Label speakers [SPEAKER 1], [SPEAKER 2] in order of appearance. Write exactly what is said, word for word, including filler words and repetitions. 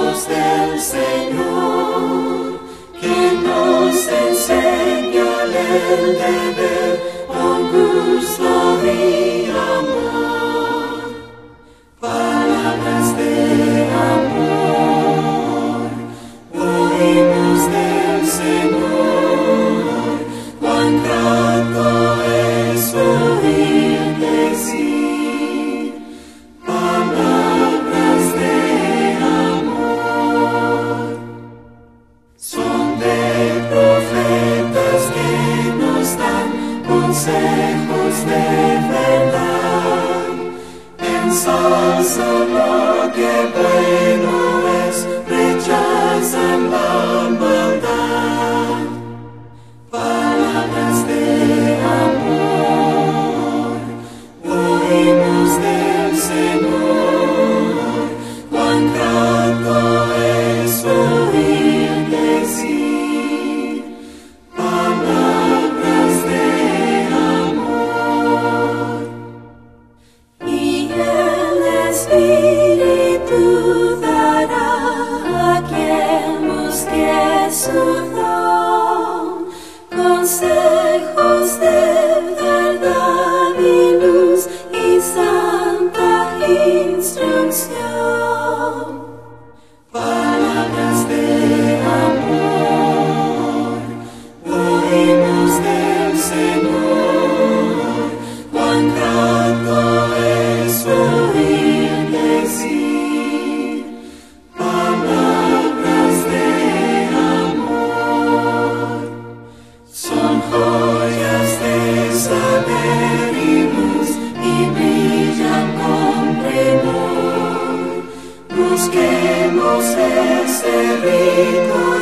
[SPEAKER 1] consejos del Señor, que nos enseña el deber con gusto y amor. Palabras de amor, oímos del Señor, cuán grato es oír decir palabras de amor. Son de profetas que nos dan consejos de verdad, ensalzan lo que bueno es, rechazan la maldad. Palabras de amor, oímos del Señor, cuán grato es oír decir palabras de amor. Y el Espíritu dará a quien busque su don consejos de verdad y luz y santa instrucción. Palabras de amor, oímos del Señor, cuán grato es oír decir palabras de amor. Son joyas de saber y luz y brillan con primor. Busquemos ese rico